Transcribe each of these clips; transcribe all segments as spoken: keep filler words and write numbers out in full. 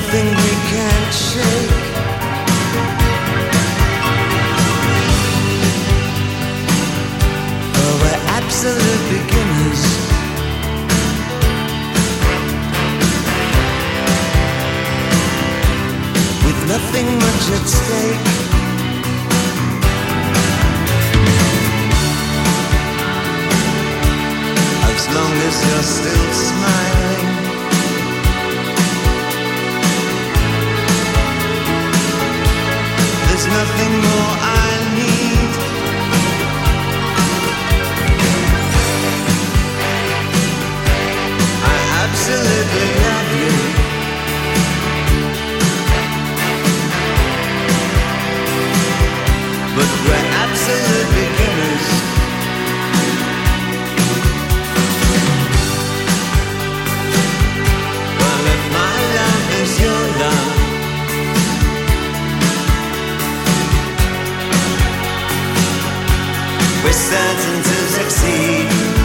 nothing we can't shake. Oh, we're absolute beginners. With nothing much at stake. As long as you're still smiling. There's nothing more I need. I absolutely love you. But we're absolute beginners. Well, if my love is your love, we're certain to succeed.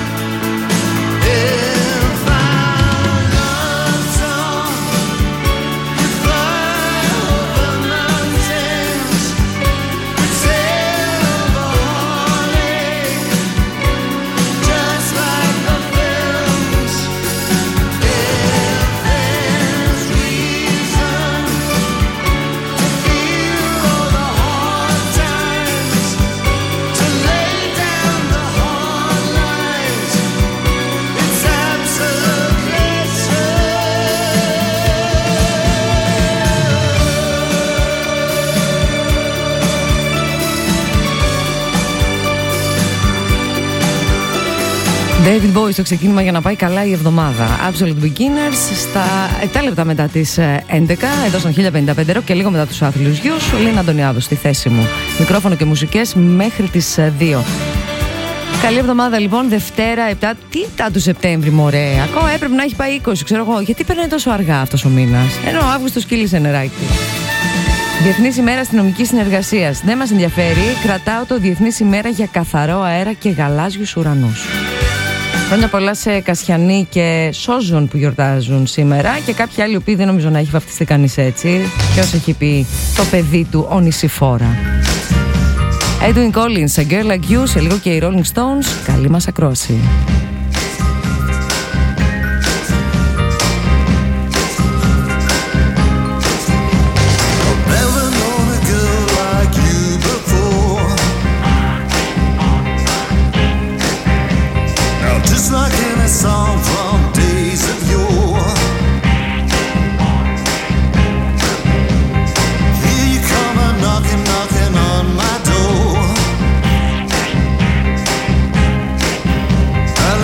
If our love song could fly over mountains, could sail over heartache, just like the films. If there's reason to feel all the hard times, to lay down the hard lines, it's absolutely true. David Bowie στο ξεκίνημα για να πάει καλά η εβδομάδα. Absolute Beginners στα επτά λεπτά μετά τις έντεκα, εδώ στον χίλια πενήντα πέντε Rock και λίγο μετά τους άθλιους γιους. Λίνα Αντωνιάδου στη θέση μου. Μικρόφωνο και μουσικές μέχρι τις δύο. Καλή εβδομάδα λοιπόν, Δευτέρα επτά. Τι επτά του Σεπτέμβρη, μωρέ. Ακόμα έπρεπε να έχει πάει είκοσι, ξέρω εγώ. Γιατί παίρνει τόσο αργά αυτός ο μήνας. Ενώ ο Αύγουστος κύλησε νεράκι. Διεθνής ημέρα αστυνομικής συνεργασίας. Δεν μας ενδιαφέρει. Κρατάω το Διεθνής ημέρα για καθαρό αέρα και γαλάζιους ουρανούς. Χρόνια πολλά σε Κασιανή και Σόζον που γιορτάζουν σήμερα και κάποιοι άλλοι οποίοι δεν νομίζω να έχει βαφτιστεί κανείς έτσι. Ποιος έχει πει το παιδί του ο Νησιφόρα. Edwin Collins, A Girl Like You, σε λίγο και οι Rolling Stones. Καλή μας ακρόαση. Song from days of yore. Here you come a knocking, knocking on my door. And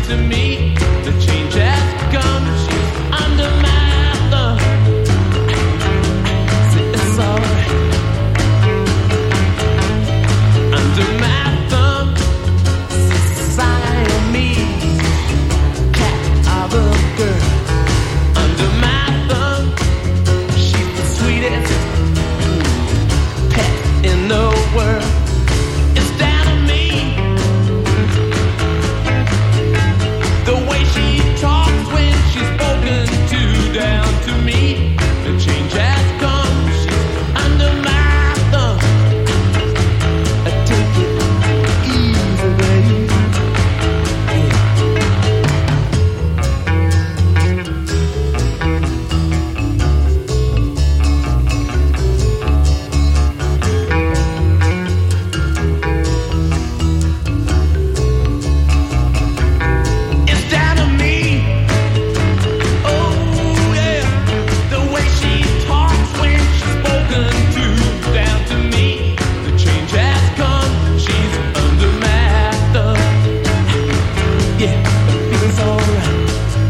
to me. The change has come. She's under my thumb. It's alright. Under my thumb, Siamese cat of a girl. Under my thumb, she's the sweetest pet in the world. It's down to me. The way she talks when she's spoken to, down to me. The change has come. She's under my thumb. I take it easy, baby. It's down to me. Oh yeah, the way she talks when she's spoken to, down to me. The change has come. She's under my thumb. Yeah, it feels alright.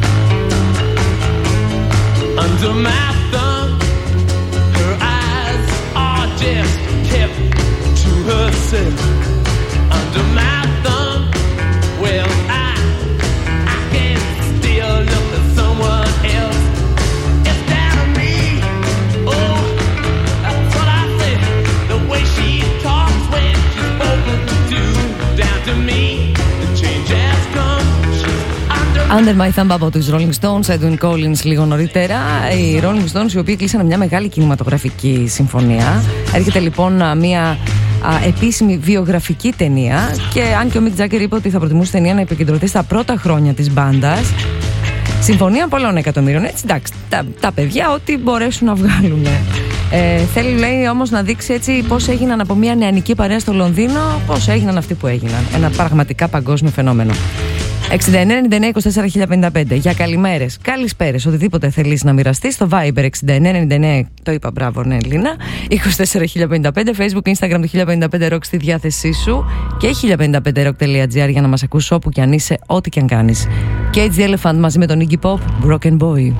Under my thumb, her eyes are just kept to herself. Under my thumb, well I I can still look at someone else. It's down to me. Oh, that's what I said. The way she talks when she's spoken to, down to me. The change has come. She's under Under My Thumb από τους Rolling Stones, Edwin Collins λίγο νωρίτερα. Οι Rolling Stones, οι οποίοι κλείσανε μια μεγάλη κινηματογραφική συμφωνία. Έρχεται λοιπόν μια α, επίσημη βιογραφική ταινία. Και αν και ο Mick Jagger είπε ότι θα προτιμούσε ταινία να επικεντρωθεί στα πρώτα χρόνια της μπάντας, συμφωνία πολλών εκατομμύριων. Έτσι, εντάξει, τα, τα παιδιά ό,τι μπορέσουν να βγάλουν. Ε, θέλει, λέει, όμως να δείξει έτσι πώς έγιναν από μια νεανική παρέα στο Λονδίνο, πώς έγιναν αυτοί που έγιναν. Ένα πραγματικά παγκόσμιο φαινόμενο. εξήντα εννέα ενενήντα εννέα είκοσι τέσσερα χίλια πενήντα πέντε για καλημέρες, καλησπέρες, οτιδήποτε θέλεις να μοιραστείς στο Viber εξήντα εννέα ενενήντα εννέα, το είπα, μπράβο, ναι, Λίνα, είκοσι τέσσερα χίλια πενήντα πέντε, Facebook, Instagram, το χίλια πενήντα πέντε Rock στη διάθεσή σου και χίλια πενήντα πέντε rock τελεία gr για να μας ακούσεις όπου κι αν είσαι, ό,τι κι αν κάνεις. Cage the Elephant μαζί με τον Iggy Pop, Broken Boy.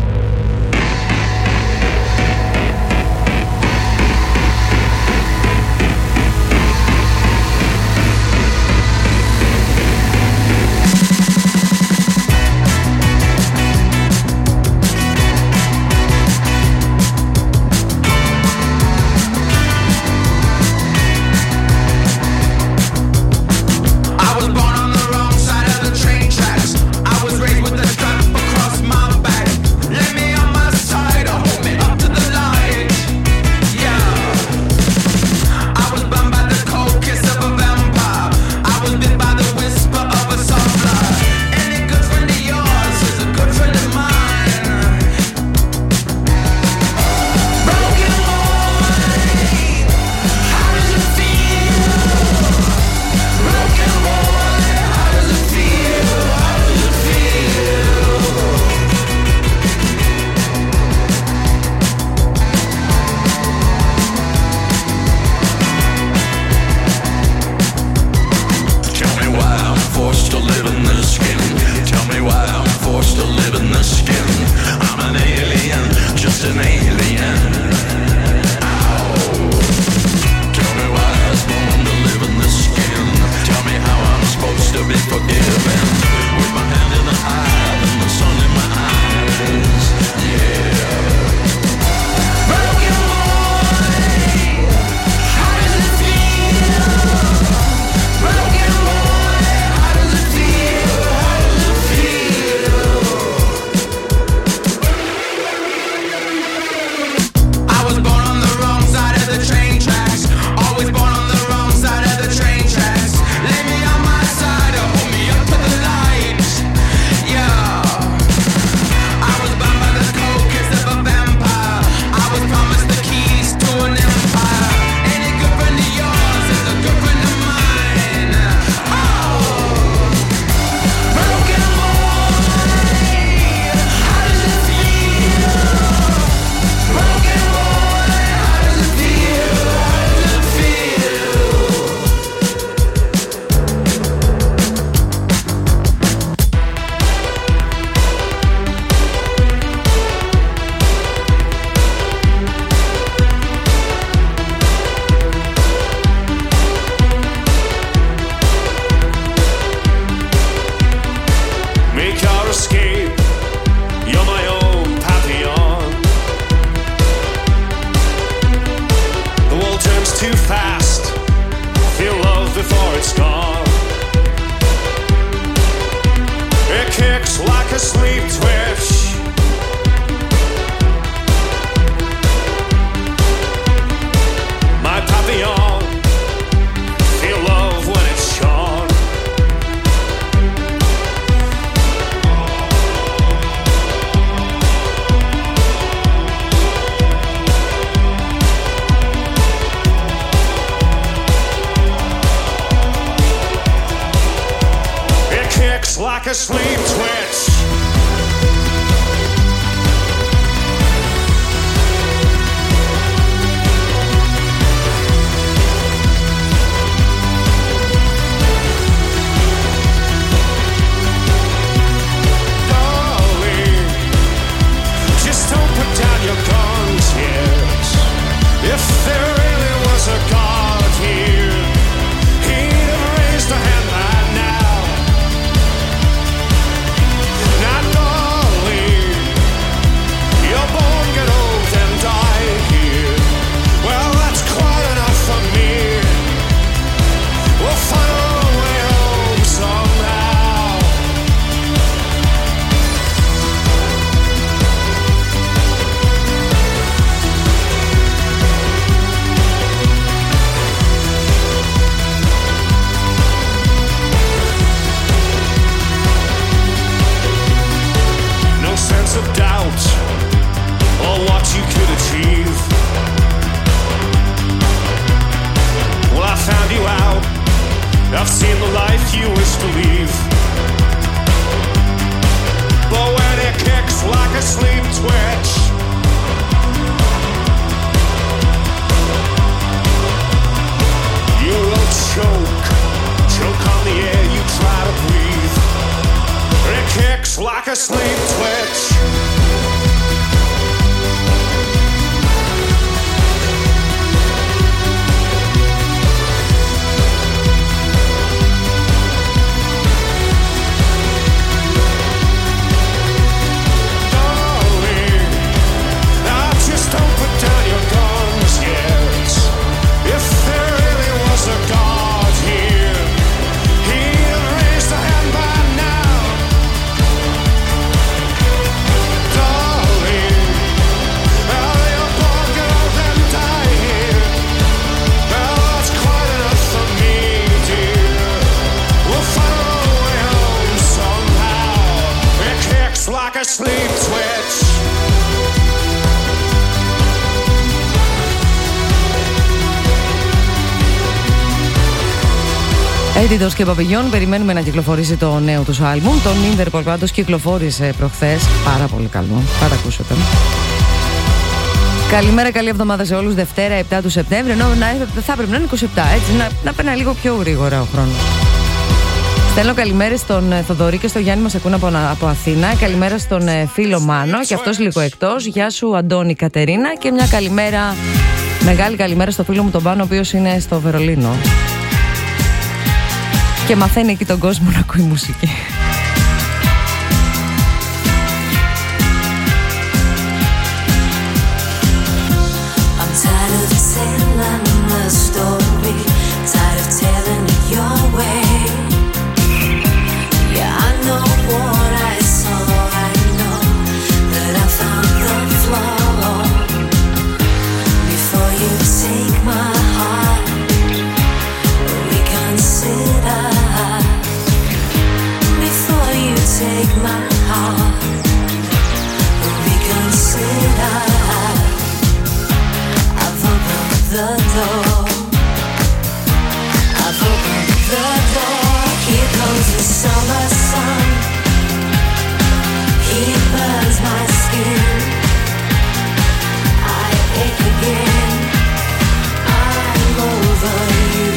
I was born on the wrong side of the train tracks. I was raised with a strap across my back. a sleep twitch. My papillon, feel love when it's shone. It kicks like a sleep twitch. Your guns, yes. If there really was a God here, he'd have raised a hand by now. Now, darling, you're born, get old, and die here. Well, that's quite enough for me. We'll find our way home somehow. Sense of doubt or what you could achieve. Well, I found you out. I've seen the life you wish to leave. But when it kicks like a sleep twitch, you will choke, choke on the air you try to breathe. It kicks like a sleep twitch. Darling, now just don't put down your guns yet. If there really was a God here, he'd have raised a hand by now. Darling, well, you're born, get old and die here. Well, that's quite enough for me, dear. We'll find our way home somehow. It kicks like a sleep twitch. Έντιτος και Παπηγιόν, περιμένουμε να κυκλοφορήσει το νέο τους άλμπουμ. Το Interpol πάντως κυκλοφόρησε προχθές. Πάρα πολύ καλό. Θα τα ακούσετε. Καλημέρα, καλή εβδομάδα σε όλους. Δευτέρα επτά του Σεπτέμβρη. Ενώ να, θα πρέπει να είναι είκοσι επτά, έτσι. Να, να παίρνει λίγο πιο γρήγορα ο χρόνος. Στέλνω καλημέρες στον Θοδωρή και στο Γιάννη, μας ακούν από, από Αθήνα. Καλημέρα στον φίλο Μάνο, και αυτός λίγο εκτός. Γεια σου, Αντώνη, Κατερίνα. Και μια καλημέρα, μεγάλη καλημέρα στο φίλο μου τον Πάνο, ο οποίος είναι στο Βερολίνο και μαθαίνει εκεί τον κόσμο να ακούει μουσική. I'm tired of telling the story, tired of telling it your way. Yeah, I know what I saw, I know that I found the flaw. Before you take my heart, reconsider. Before you take my heart, reconsider. I've opened the door. I've opened the door. Here comes the summer sun. He burns my skin. I ache again. I'm over you.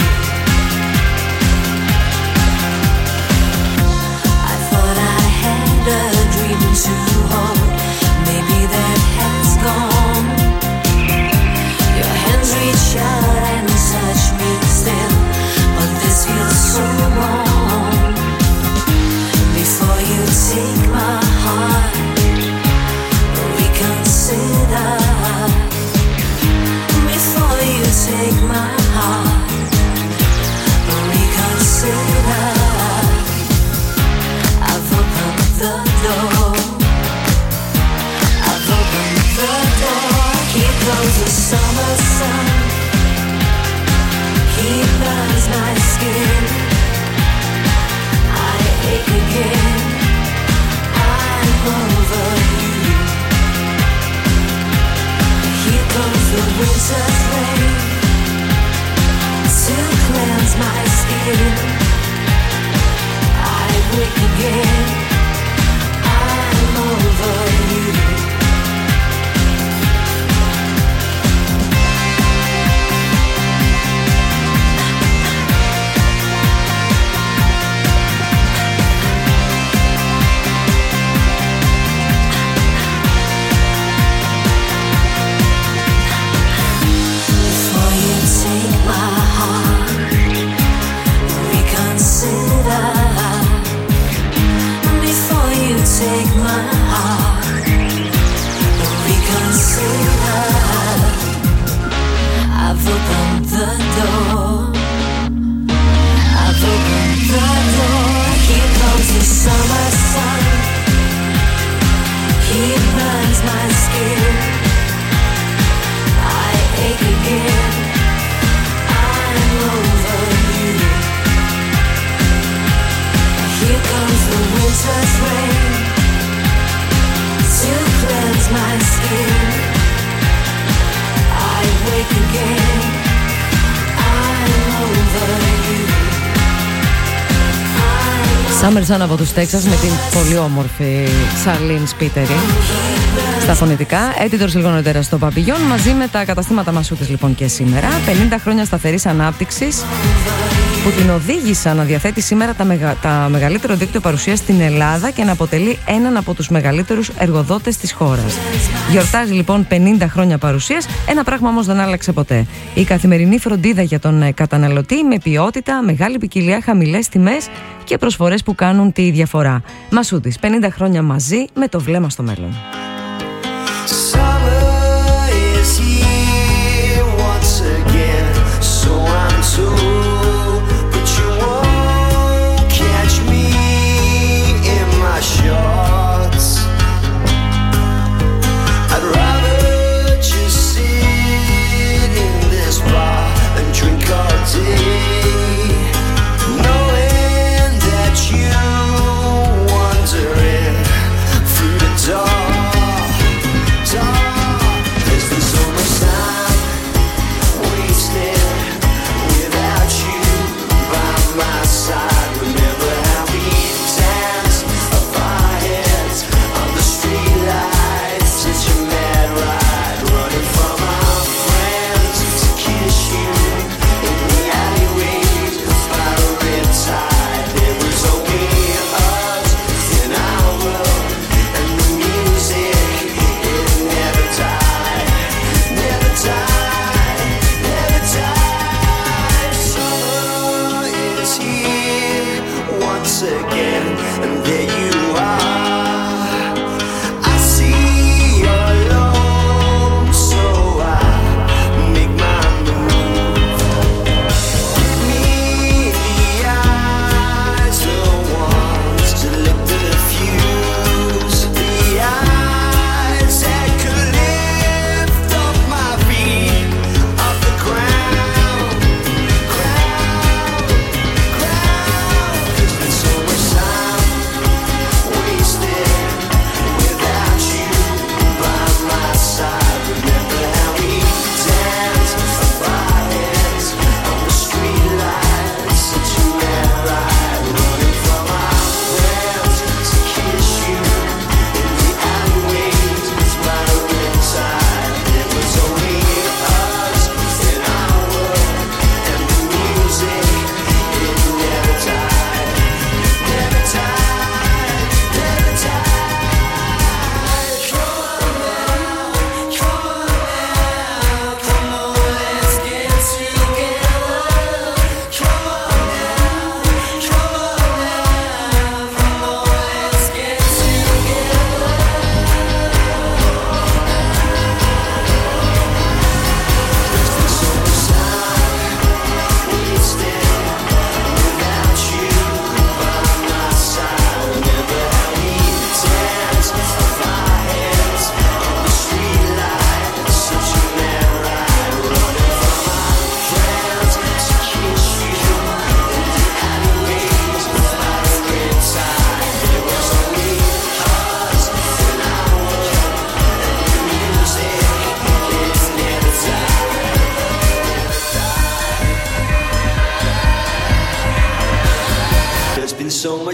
I thought I had a dream to hold. Maybe that has gone. Your hands reach out and touch me still, but this feels so wrong. Before you take my heart, reconsider. Before you take my heart, reconsider. I've opened the door. again. I'm over you. Before you take my heart, reconsider. Before you take my heart, reconsider. I've opened the door. I've opened the door. Here comes the summer sun. He burns my skin. I ache again. I'm over you. Here comes the winter's rain to cleanse my skin. I wake again. I'm over you. Summer Sun από τους Texas με την πολύ όμορφη Σαρλίν Σπίτερη στα φωνητικά. Editors λίγο νωρίτερα στο Παπηγιόν μαζί με τα καταστήματα Μασούτης λοιπόν και σήμερα. πενήντα χρόνια σταθερής ανάπτυξης που την οδήγησαν να διαθέτει σήμερα τα, μεγα... τα μεγαλύτερο δίκτυο παρουσίας στην Ελλάδα και να αποτελεί έναν από τους μεγαλύτερους εργοδότες της χώρας. Γιορτάζει λοιπόν πενήντα χρόνια παρουσίας, ένα πράγμα όμως δεν άλλαξε ποτέ. Η καθημερινή φροντίδα για τον καταναλωτή με ποιότητα, μεγάλη ποικιλία, χαμηλές τιμές και προσφορές που κάνουν τη διαφορά. Μασούτης, πενήντα χρόνια μαζί με το βλέμμα στο μέλλον.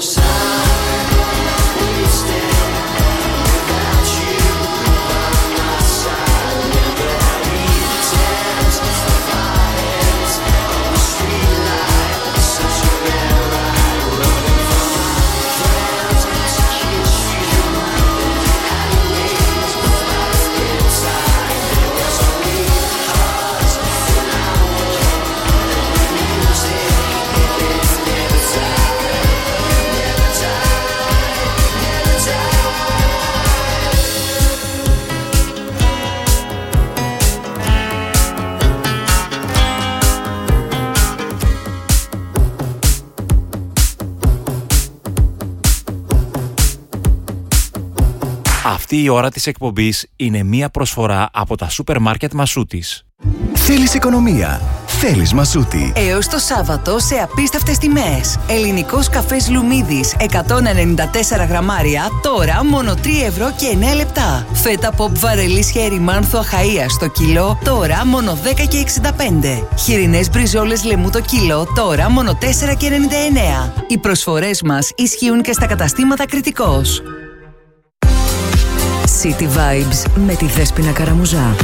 Αυτή η ώρα της εκπομπής είναι μία προσφορά από τα σούπερ μάρκετ Μασούτης. Θέλεις οικονομία? Θέλεις Μασούτη. Έως το Σάββατο σε απίστευτες τιμές. Ελληνικός καφές Λουμίδης εκατόν ενενήντα τέσσερα γραμμάρια, τώρα μόνο τρία ευρώ και εννέα λεπτά. Φέτα ποπ βαρελής χέρι μάνθου Αχαΐας στο κιλό, τώρα μόνο δέκα και εξήντα πέντε. Χοιρινές μπριζόλες λεμού το κιλό, τώρα μόνο τέσσερα και ενενήντα εννέα. Οι προσφορές μας ισχύουν και στα καταστήματα Κρητικός. City Vibes με τη Δέσποινα Καραμουζά.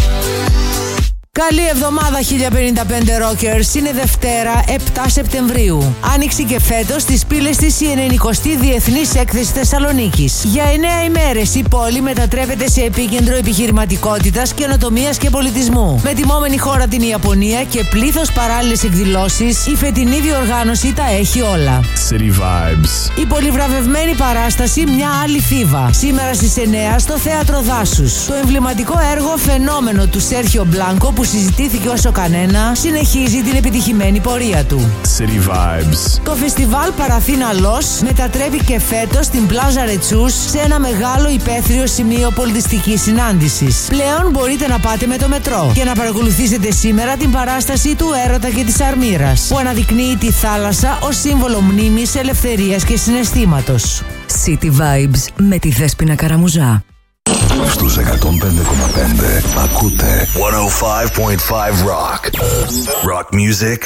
Καλή εβδομάδα χίλια πενήντα πέντε Rockers. Είναι Δευτέρα επτά Σεπτεμβρίου. Άνοιξε και φέτος στις πύλες της η ενενηκοστή Διεθνής Έκθεση Θεσσαλονίκης. Για εννέα ημέρες η πόλη μετατρέπεται σε επίκεντρο επιχειρηματικότητας, καινοτομίας και πολιτισμού. Με τιμόμενη χώρα την Ιαπωνία και πλήθος παράλληλες εκδηλώσεις, η φετινή διοργάνωση τα έχει όλα. City Vibes. Η πολυβραβευμένη παράσταση Μια άλλη Θήβα. Σήμερα στις εννέα στο Θέατρο Δάσους. Το εμβληματικό έργο Φαινόμενο του Σέρχιο Μπλάνκο, που συζητήθηκε όσο κανένα, συνεχίζει την επιτυχημένη πορεία του. City Vibes. Το φεστιβάλ Παραθήνα Λος μετατρέπει και φέτος την Πλάζα Ρετσούς σε ένα μεγάλο υπαίθριο σημείο πολιτιστικής συνάντησης. Πλέον μπορείτε να πάτε με το μετρό και να παρακολουθήσετε σήμερα την παράσταση του Έρωτα και της Αρμύρας, που αναδεικνύει τη θάλασσα ως σύμβολο μνήμης, ελευθερίας και συναισθήματος. City Vibes με τη Δέσποινα Καραμουζά. Στους εκατόν πέντε κόμμα πέντε ακούτε εκατόν πέντε κόμμα πέντε Rock. Rock music.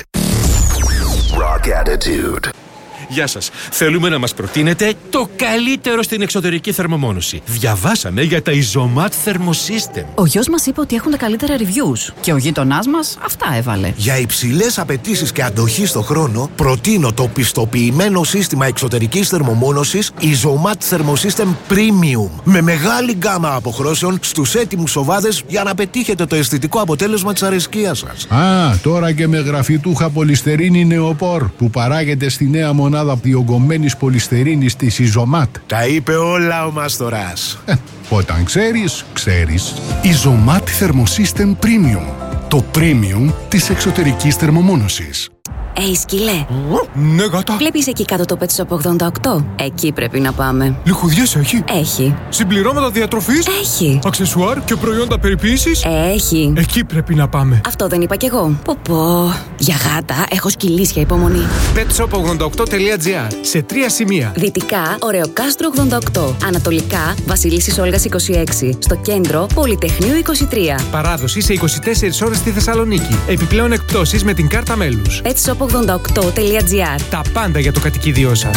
Rock attitude. Γεια σας. Θέλουμε να μας προτείνετε το καλύτερο στην εξωτερική θερμομόνωση. Διαβάσαμε για τα Isomat Thermosystem. Ο γιος μας είπε ότι έχουν τα καλύτερα reviews και ο γείτονάς μας αυτά έβαλε. Για υψηλές απαιτήσεις και αντοχή στο χρόνο, προτείνω το πιστοποιημένο σύστημα εξωτερικής θερμομόνωσης Isomat Thermosystem Premium. Με μεγάλη γκάμα αποχρώσεων στους έτοιμους οβάδες για να πετύχετε το αισθητικό αποτέλεσμα της αρεσκίας σας. Α, τώρα και με γραφιτούχα πολυστερίνη νεοπόρ που παράγεται στη νέα μονάδα διογκωμένης πολυστερίνης της Isomat. Τα είπε όλα ο Μαστοράς. Ε, όταν ξέρεις, ξέρεις. Isomat Thermosystem Premium. Το premium της εξωτερικής θερμομόνωσης. Ει σκύλε. Ναι, γάτα. Βλέπεις εκεί κάτω το Pet Shop ογδόντα οκτώ? Εκεί πρέπει να πάμε. Λιχουδιές έχει. Έχει. Συμπληρώματα διατροφής. Έχει. Αξεσουάρ και προϊόντα περιποίησης. Έχει. Εκεί πρέπει να πάμε. Αυτό δεν είπα κι εγώ. Πω πω. Για γάτα έχω σκυλίσια υπομονή. πετ σοπ ογδόντα οκτώ τελεία τζι άρ. Σε τρία σημεία. Δυτικά, Ωρεοκάστρο ογδόντα οκτώ. Ανατολικά, Βασιλίσσης Όλγας είκοσι έξι. Στο κέντρο, Πολυτεχνείου είκοσι τρία. Παράδοση σε είκοσι τέσσερις ώρες στη Θεσσαλονίκη. Επιπλέον εκπτώσεις με την κάρτα μέλους. πετ σοπ ογδόντα οκτώ τελεία τζι άρ. Τα πάντα για το κατοικίδιό σας.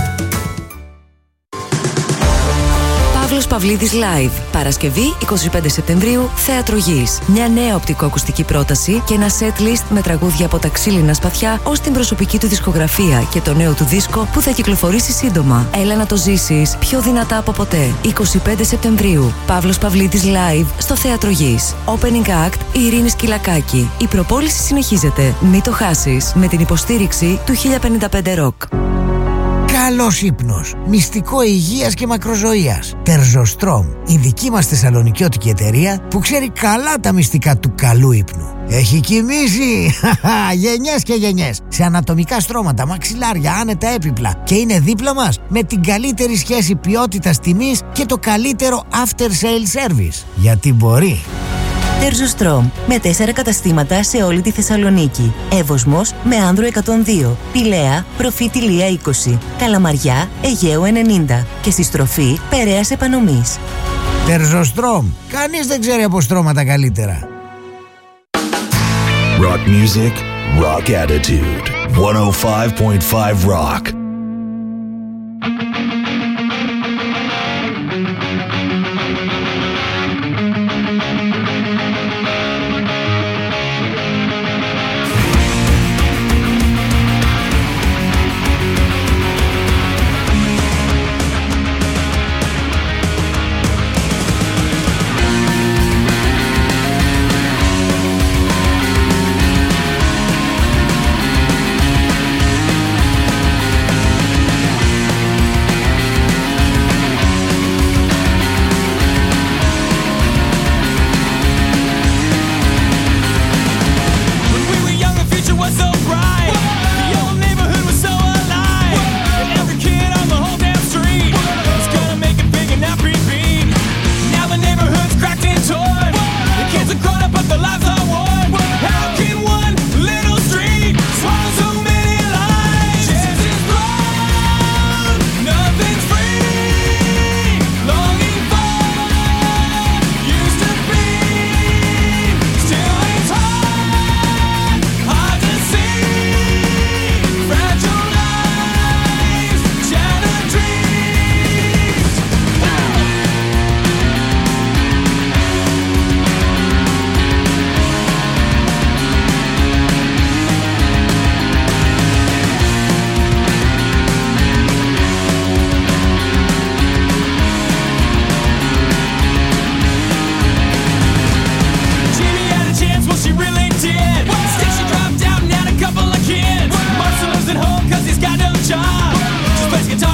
Παύλος Παυλίδης Live. Παρασκευή εικοστή πέμπτη Σεπτεμβρίου, Θέατρο Γης. Μια νέα οπτικοακουστική πρόταση και ένα set list με τραγούδια από τα ξύλινα σπαθιά ως την προσωπική του δισκογραφία και το νέο του δίσκο που θα κυκλοφορήσει σύντομα. Έλα να το ζήσεις πιο δυνατά από ποτέ. εικοστή πέμπτη Σεπτεμβρίου. Παύλος Παυλίδης Live στο Θέατρο Γης. Opening Act η Ειρήνη Σκυλακάκη. Η προπόληση συνεχίζεται. Μην το χάσεις. Με την υποστήριξη του χίλια πενήντα πέντε Rock. Καλός ύπνος, μυστικό υγείας και μακροζωίας. Τερζοστρόμ, η δική μας θεσσαλονικιώτικη εταιρεία που ξέρει καλά τα μυστικά του καλού ύπνου. Έχει κοιμήσει γενιές και γενιές σε ανατομικά στρώματα, μαξιλάρια, άνετα έπιπλα και είναι δίπλα μας με την καλύτερη σχέση ποιότητας τιμής και το καλύτερο after sale service. Γιατί μπορεί. Τερζοστρόμ, με τέσσερα καταστήματα σε όλη τη Θεσσαλονίκη. Εύωσμος με Άνδρο εκατόν δύο, Πηλαία, Προφήτη Λία είκοσι, Καλαμαριά, Αιγαίου ενενήντα και στη στροφή Περαίας Επανομής. Τερζοστρόμ, κανείς δεν ξέρει από στρώματα καλύτερα. Rock music, rock attitude. εκατόν πέντε κόμμα πέντε Rock.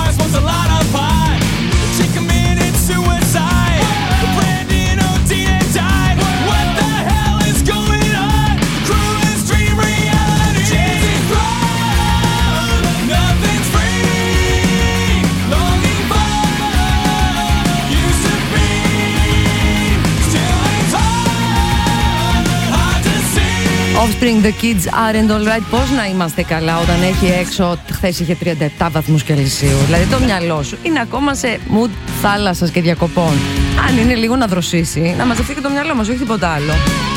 boss wants a lot of pie. She committed suicide. Brandon O'Dean died. What the hell is going on? Crew is dream reality. Chasing throne, nothing's free. Longing for used to be. Still it's hard, hard to see. Offspring, The Kids Aren't Alright. Πώς να είμαστε καλά όταν έχει έξω, χθες είχε τριάντα επτά βαθμούς Κελσίου. Δηλαδή το μυαλό σου είναι ακόμα σε mood θάλασσας και διακοπών. Αν είναι λίγο να δροσίσει, να μαζευτεί και το μυαλό μας, όχι τίποτα άλλο.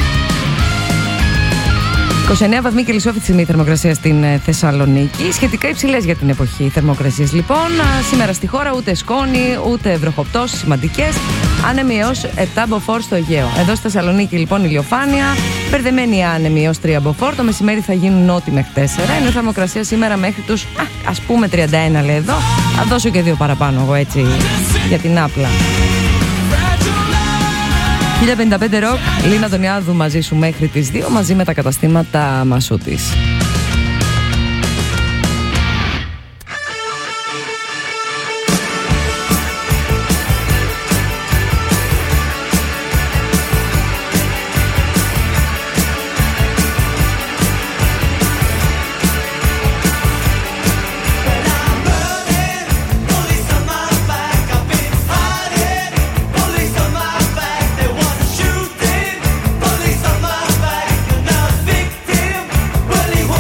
είκοσι εννέα βαθμοί Κελσίου αυτή τη στιγμή η θερμοκρασία στην Θεσσαλονίκη. Σχετικά υψηλές για την εποχή θερμοκρασίες λοιπόν. Σήμερα στη χώρα ούτε σκόνη, ούτε βροχοπτώσεις σημαντικές. Άνεμοι έως επτά μποφόρ στο Αιγαίο. Εδώ στη Θεσσαλονίκη λοιπόν ηλιοφάνεια. Μπερδεμένη άνεμοι έως τρία μποφόρ. Το μεσημέρι θα γίνουν νότι μέχρι τέσσερα. Ενώ η θερμοκρασία σήμερα μέχρι τους α, ας πούμε τριάντα ένα λέει εδώ. Θα δώσω και δύο παραπάνω εγώ έτσι για την άπλα. χίλια πενήντα πέντε Rock, Λίνα Αντωνιάδου μαζί σου μέχρι τις δύο, μαζί με τα καταστήματα Μασούτης. Police on my back, not victim.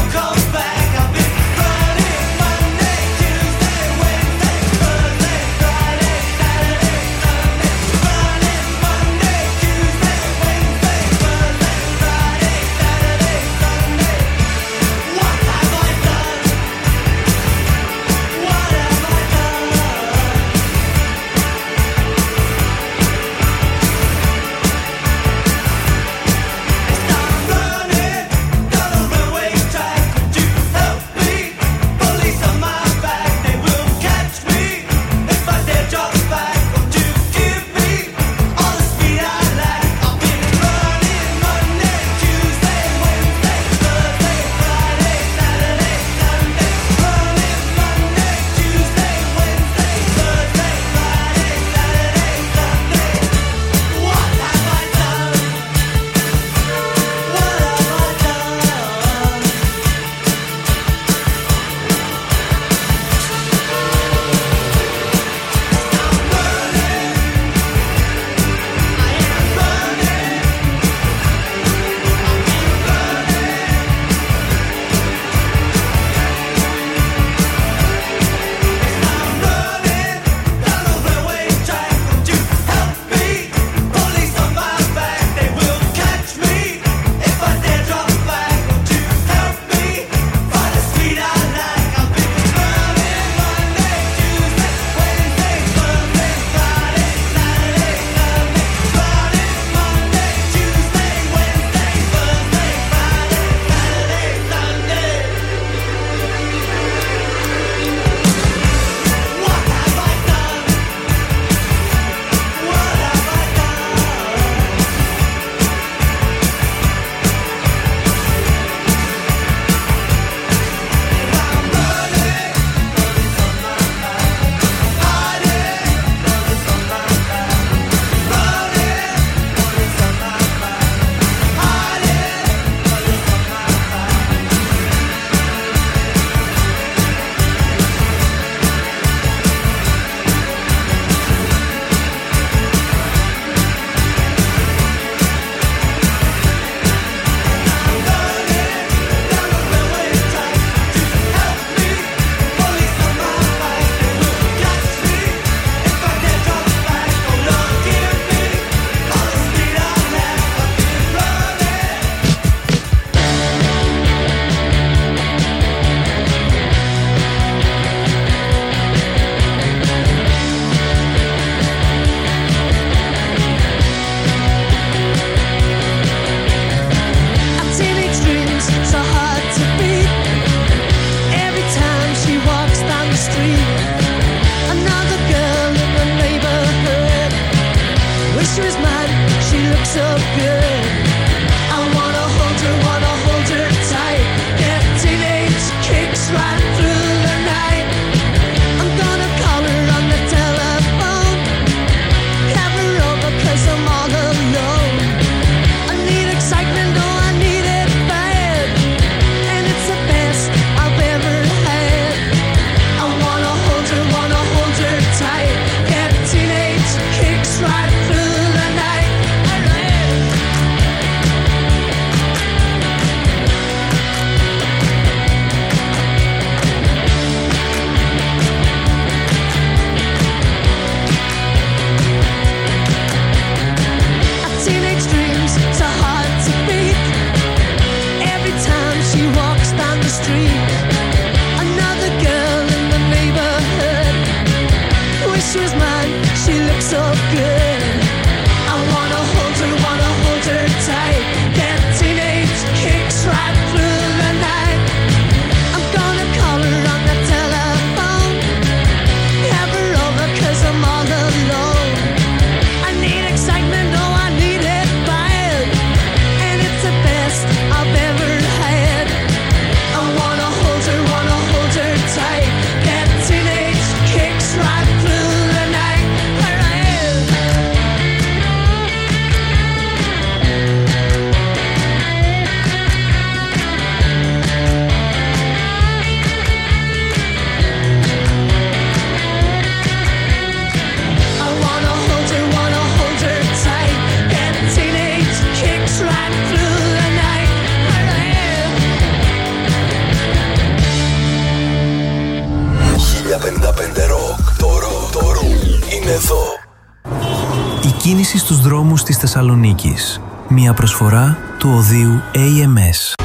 εδώ. Η κίνηση στους δρόμους της Θεσσαλονίκης. Μια προσφορά του οδείου έι εμ ες.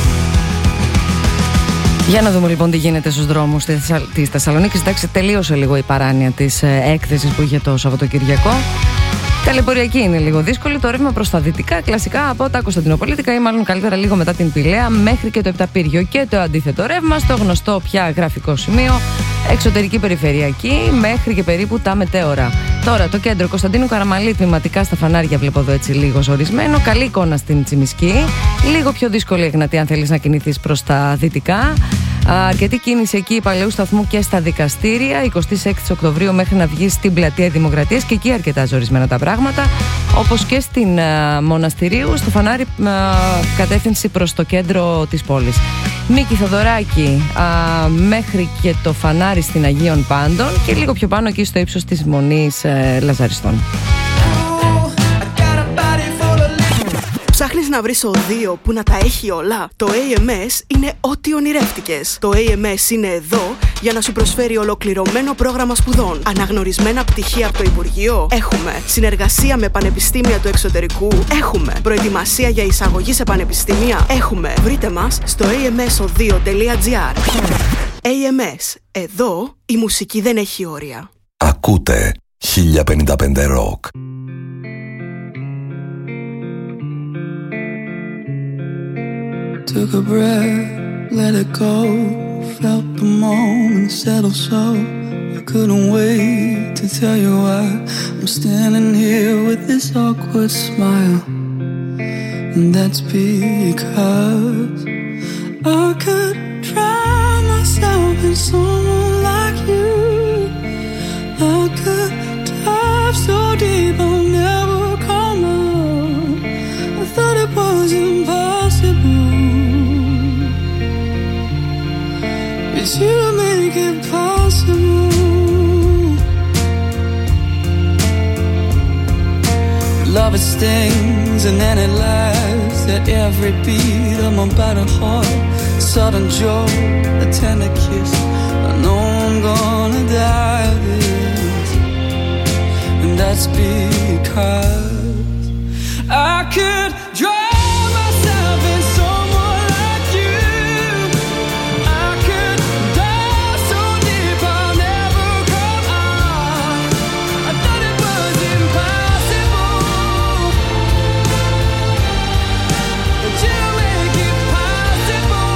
Για να δούμε λοιπόν τι γίνεται στους δρόμους της Θεσσαλονίκης. Εντάξει, τελείωσε λίγο η παράνοια της έκθεσης που είχε το Σαββατοκυριακό. Τελεποριακή είναι λίγο δύσκολη. Το ρεύμα προς τα δυτικά, κλασικά από τα Κωνσταντινοπολίτικα ή μάλλον καλύτερα λίγο μετά την Πηλαία μέχρι και το Επταπύργιο. Και το αντίθετο ρεύμα στο γνωστό πια γραφικό σημείο, εξωτερική περιφερειακή μέχρι και περίπου τα Μετέωρα. Τώρα το κέντρο Κωνσταντίνου Καραμαλή, τμηματικά στα φανάρια βλέπω εδώ έτσι λίγο ζορισμένο. Καλή εικόνα στην Τσιμισκή. Λίγο πιο δύσκολη Εγνατία αν θέλεις να κινηθείς προς τα δυτικά. Αρκετή κίνηση εκεί Παλαιού Σταθμού και στα δικαστήρια. εικοστή έκτη Οκτωβρίου μέχρι να βγει στην πλατεία Δημοκρατίας και εκεί αρκετά ζορισμένα τα πράγματα. Όπως και στην α, Μοναστηρίου, στο φανάρι α, κατεύθυνση προς το κέντρο της πόλης. Νίκη Θοδωράκη α, μέχρι και το φανάρι στην Αγίων Πάντων και λίγο πιο πάνω εκεί στο ύψος της Μονής ε, Λαζαριστών. Ψάχνεις να βρεις οδείο που να τα έχει όλα? Το έι εμ ες είναι ό,τι ονειρεύτηκες. Το έι εμ ες είναι εδώ για να σου προσφέρει ολοκληρωμένο πρόγραμμα σπουδών. Αναγνωρισμένα πτυχία από το Υπουργείο? Έχουμε. Συνεργασία με πανεπιστήμια του εξωτερικού? Έχουμε. Προετοιμασία για εισαγωγή σε πανεπιστήμια? Έχουμε. Βρείτε μας στο έι εμ ες οδείο τελεία τζι άρ. έι εμ ες. Εδώ η μουσική δεν έχει όρια. Ακούτε χίλια πενήντα πέντε Rock. Took a breath, let it go. Felt the moment settle so I couldn't wait to tell you why I'm standing here with this awkward smile. And that's because I could drown myself in someone like you. I could dive so deep I'll never come out. I thought it was impossible. It's you to make it possible. Love it stings and then it lasts at every beat of my battered heart. Sudden joy, a tender kiss. I know I'm gonna die of this. And that's because I could drown myself in someone like you. I could dive so deep I'll never come out. I thought it was impossible, but you make it possible.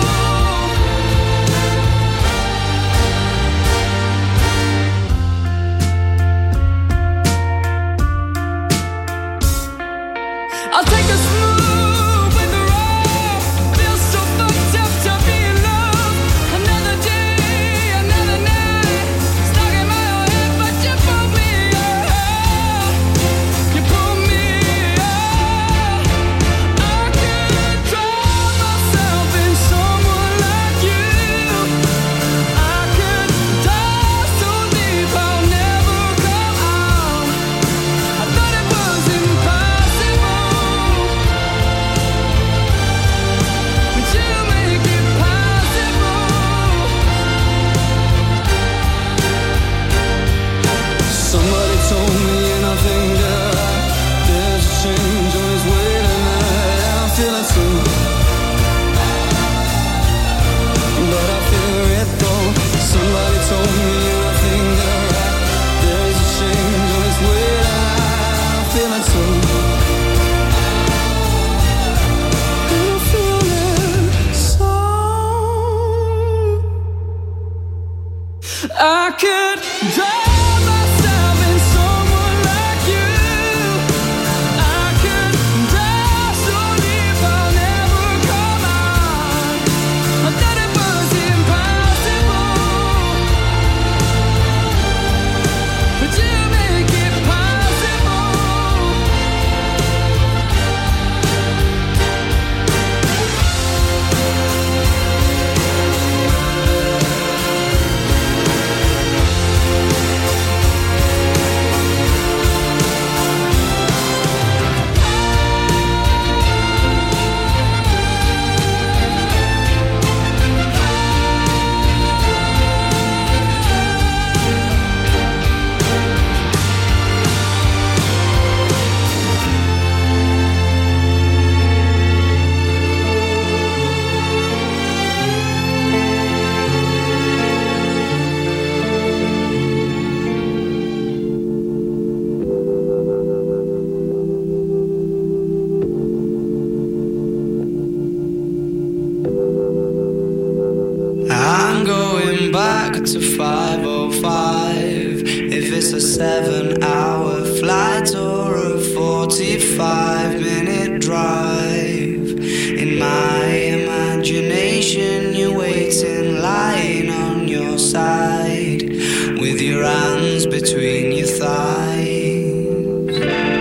seven hour flight or a forty-five minute drive. In my imagination you're waiting, lying on your side, with your hands between your thighs.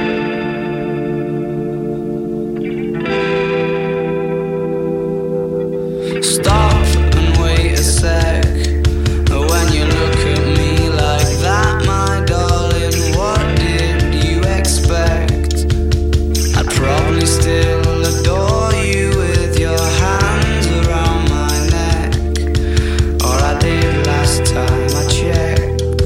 Stop and wait a sec. When you look at me like that, my darling, what did you expect? I'd probably still adore you with your hands around my neck, or I did last time I checked.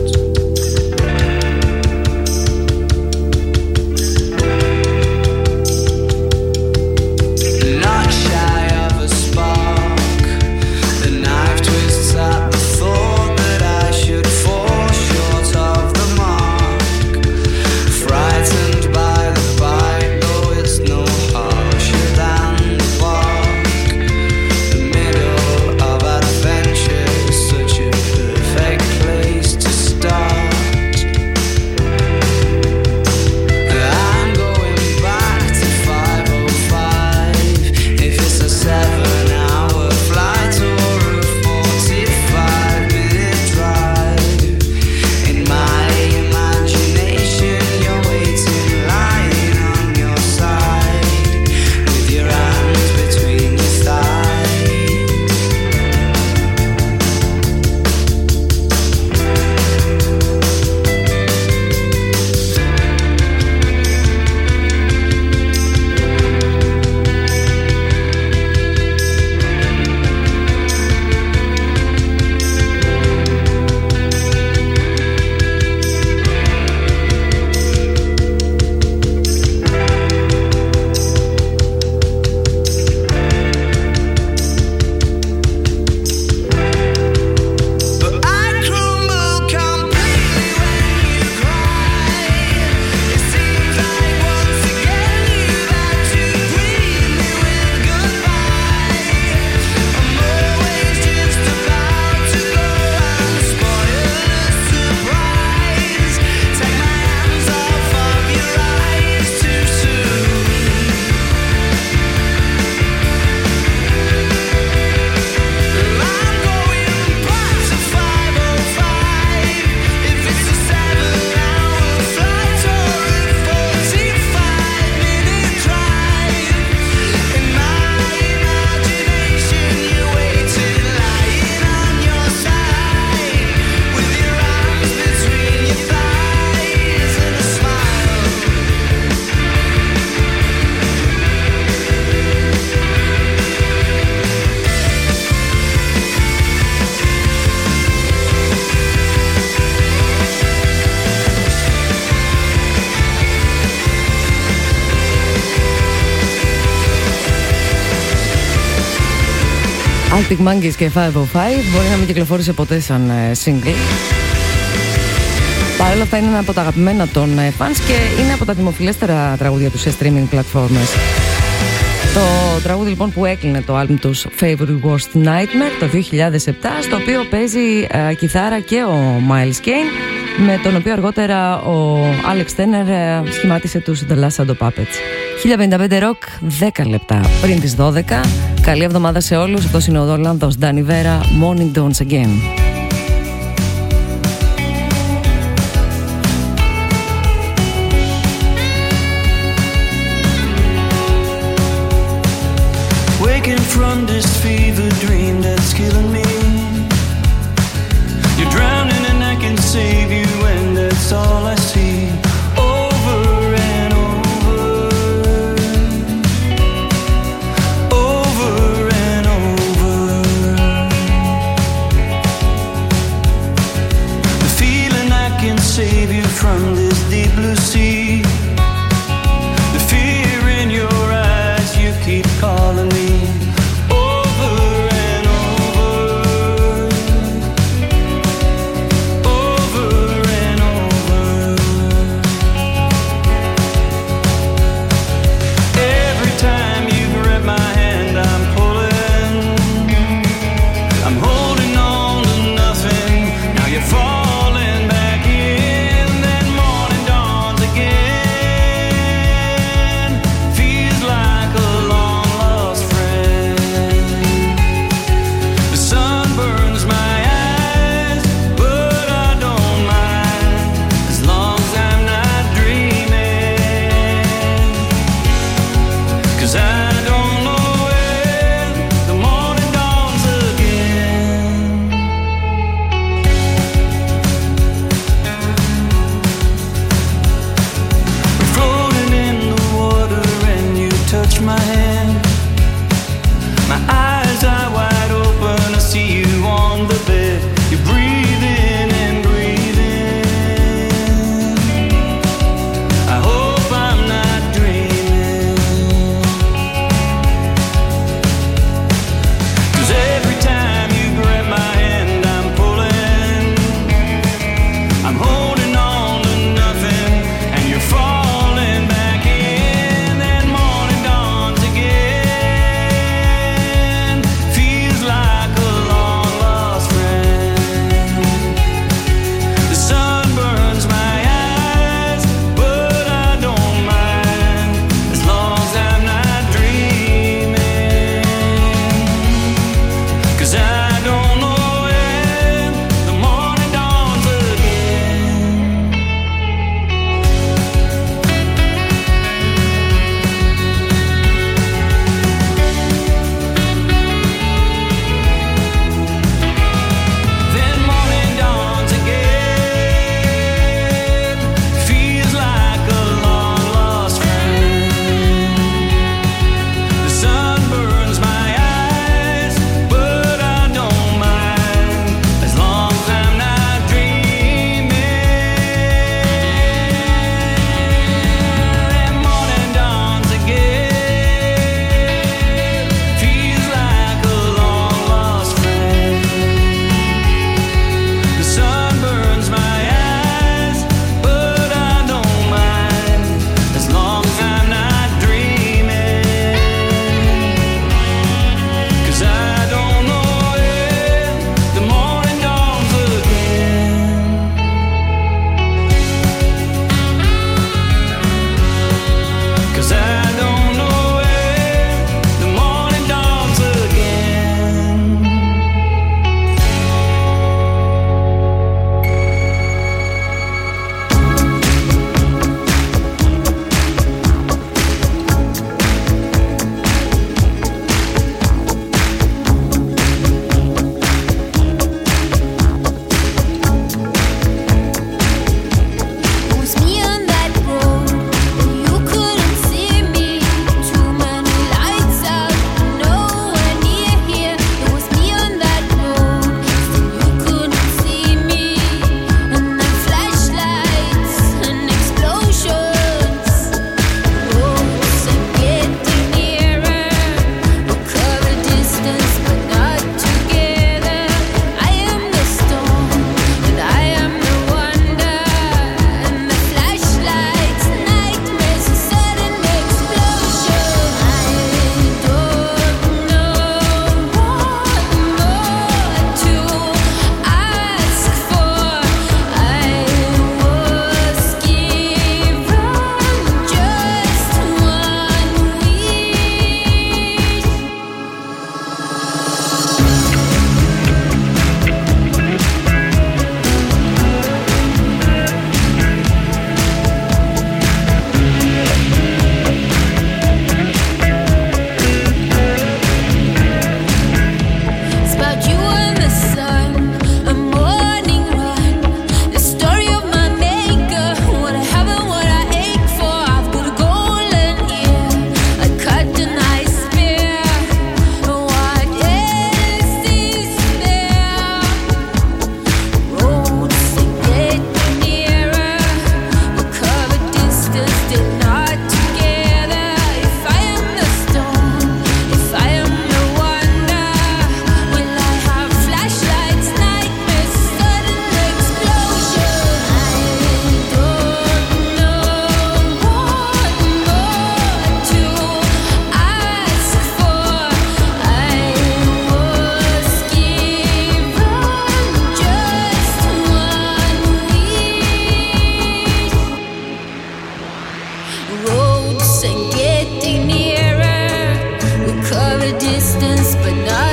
Not shy of a spark, the knife twists at the thought that I should fall short of the mark. Frightened by the bite, though it's no harsher than the bark. The middle of adventure is such a perfect place to start. I'm going back to five oh five. If it's a seven hour flight or a forty-five minute drive. In my imagination you're waiting, lying on your side, with your hands between your thighs. But I crumble completely when you cry. It seems like once again you've had to greet me with goodbye. I'm always just about to go and spoil the surprise. Take my hands off of your eyes too soon. I'm going back to five oh five. If it's a seven hour flight or a forty-five minute drive. In my imagination you're waiting, lying on your side, with your arms between your thighs and a smile. Arctic Monkeys και five oh five μπορεί να μην κυκλοφόρησε ποτέ σαν ε, single. Παρ' όλα αυτά είναι ένα από τα αγαπημένα των ε, fans και είναι από τα δημοφιλέστερα τραγούδια τους σε streaming πλατφόρμες. Το τραγούδι λοιπόν που έκλεινε το άλμπουμ τους Favorite Worst Nightmare το δύο χιλιάδες επτά, στο οποίο παίζει ε, κιθάρα και ο Miles Kane, με τον οποίο αργότερα ο Alex Turner ε, σχημάτισε τους The Last Shadow Puppets. χίλια πενήντα πέντε Rock, δέκα λεπτά πριν τις δώδεκα. Καλή εβδομάδα σε όλους. Αυτός είναι ο Δόλανδος Danny Vera, Morning Dawns Again. Waking from this fever dream that's killing me. You're drowning and I can save you, and that's all I see. Over and over, over and over. The feeling I can save you from this deep blue sea. The fear in your eyes, you keep calling me. Over and over.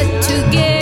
together.